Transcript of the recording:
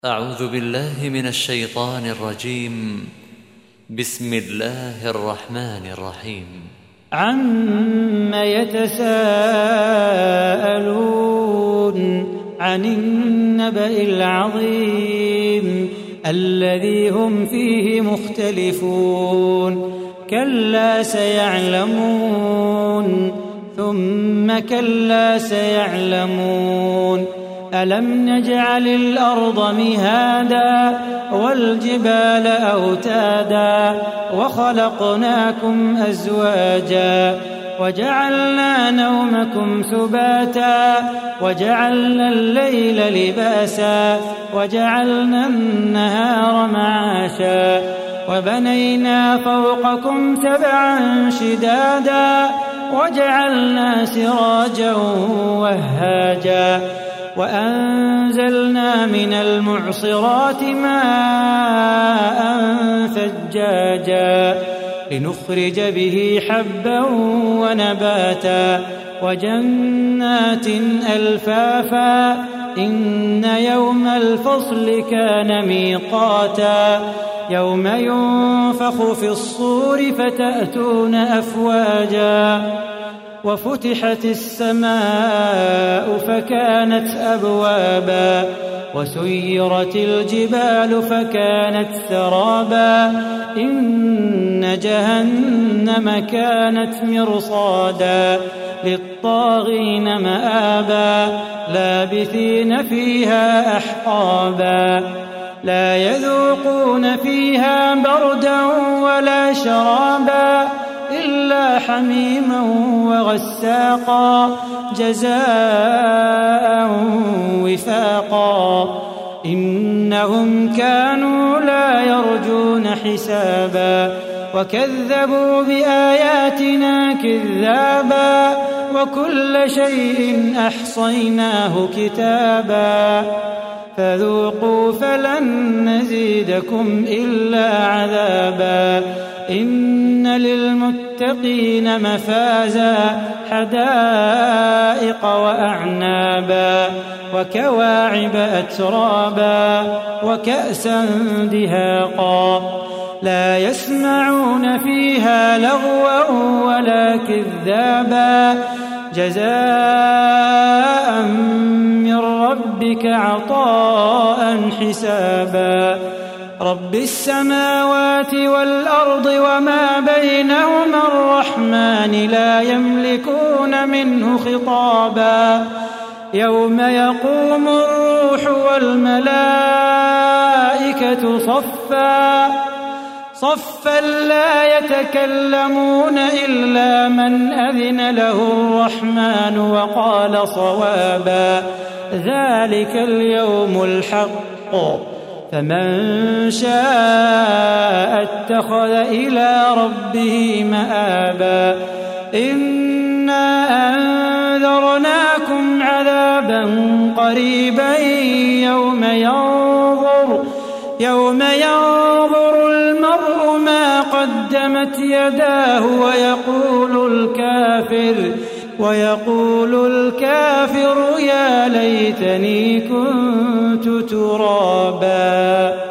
أعوذ بالله من الشيطان الرجيم. بسم الله الرحمن الرحيم. عم يتساءلون عن النبأ العظيم الذي هم فيه مختلفون كلا سيعلمون ثم كلا سيعلمون ألم نجعل الأرض مهادا والجبال أوتادا وخلقناكم أزواجا وجعلنا نومكم سباتا وجعلنا الليل لباسا وجعلنا النهار معاشا وبنينا فوقكم سبعا شدادا وجعلنا سراجا وهاجا وأنزلنا من المعصرات ماء ثجاجا لنخرج به حبا ونباتا وجنات ألفافا إن يوم الفصل كان ميقاتا يوم ينفخ في الصور فتأتون أفواجا وفتحت السماء فكانت أبوابا وسيرت الجبال فكانت سرابا إن جهنم كانت مرصادا للطاغين مآبا لابثين فيها أحقابا لا يذوقون فيها بردا ولا شرابا إلا حميما وغساقا جزاء وفاقا إنهم كانوا لا يرجون حسابا وكذبوا بآياتنا كذابا وكل شيء أحصيناه كتابا فذوقوا فلن نزيدكم إلا عذابا إن للمتقين مفازا حدائق وأعنابا وكواعب أترابا وكأسا دهاقا لا يسمعون فيها لغوا ولا كذابا جزاء من ربك عطاء حسابا رب السماوات والأرض وما بينهما الرحمن لا يملكون منه خطابا يوم يقوم الروح والملائكة صفا لا يتكلمون إلا من أذن له الرحمن وقال صوابا ذلك اليوم الحق فمن شاء اتخذ إلى ربه مآبا إنا أنذرناكم عذابا قريبا يوم ينظر المرء ما قدمت يداه ويقول الكافر يا ليتني كنت ترابا.